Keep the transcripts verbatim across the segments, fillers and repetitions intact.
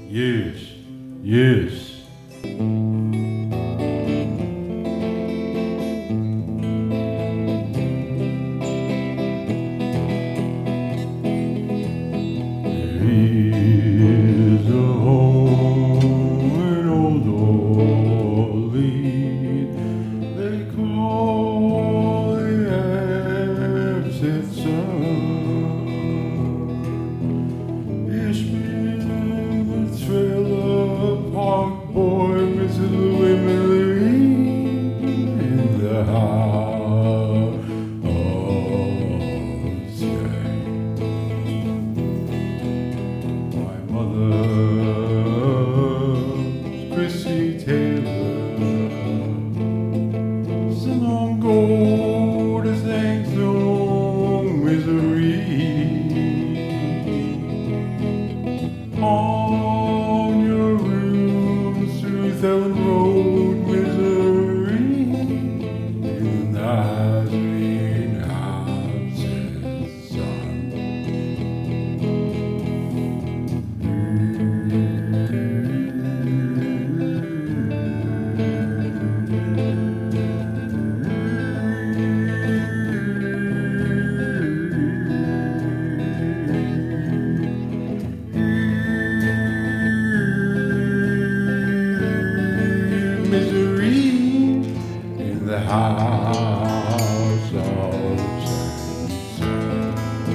Yes, yes. Here's a home in Old Orleans. They call the absent sun. It's been the trailer park boy, Missus Emily, in the house of sky. My mother's Chrissy Taylor, sing on gold as thanks no misery. On your rooms through Thelen Road, misery, in the Nazarene houses, son. Misery in the house of sunshine.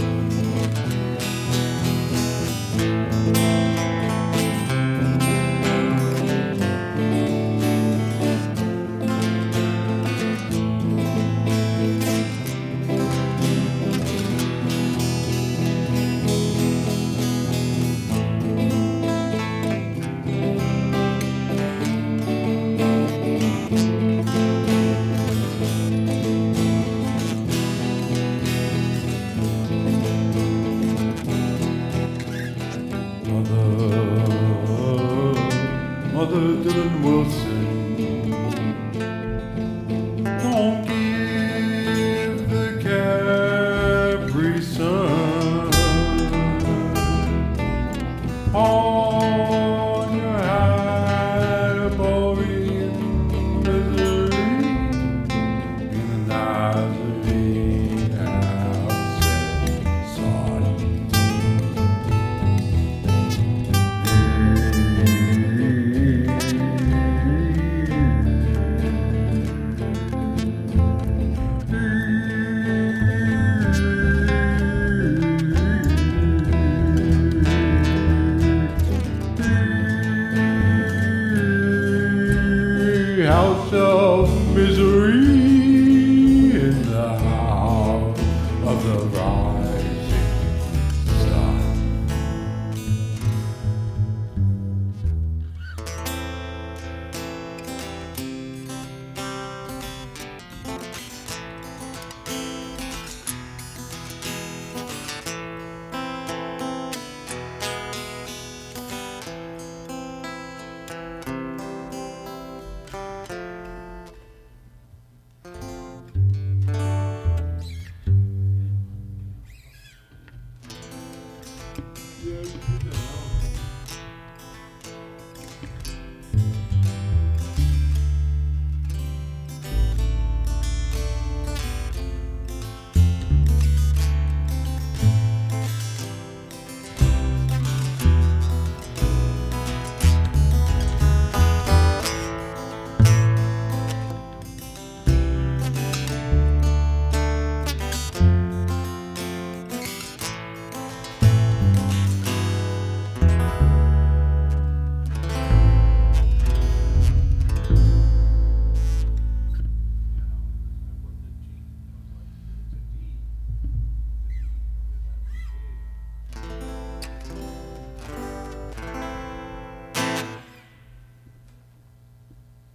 Mother, Mother Dylan Wilson, don't give the Capri Sun on your Hyborian misery in the Nazarene house, son. House of misery in the house of the vine.